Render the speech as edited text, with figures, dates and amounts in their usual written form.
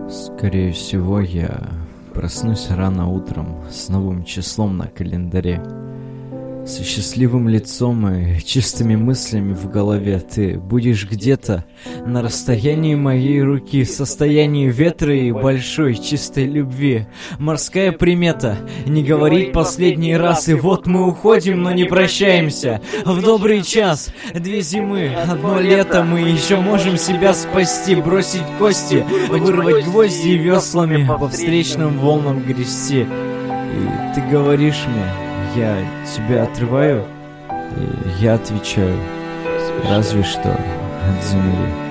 Скорее всего, я проснусь рано утром с новым числом на календаре, со счастливым лицом и чистыми мыслями в голове. Ты будешь где-то на расстоянии моей руки, в состоянии ветра и большой чистой любви. Морская примета — не говорить последний раз. И вот мы уходим, но не прощаемся. В добрый час, 2 зимы, 1 лето. Мы еще можем себя спасти, бросить кости, вырвать гвозди и веслами по встречным волнам грести. И ты говоришь мне: я тебя отрываю, и я отвечаю: разве что от земли.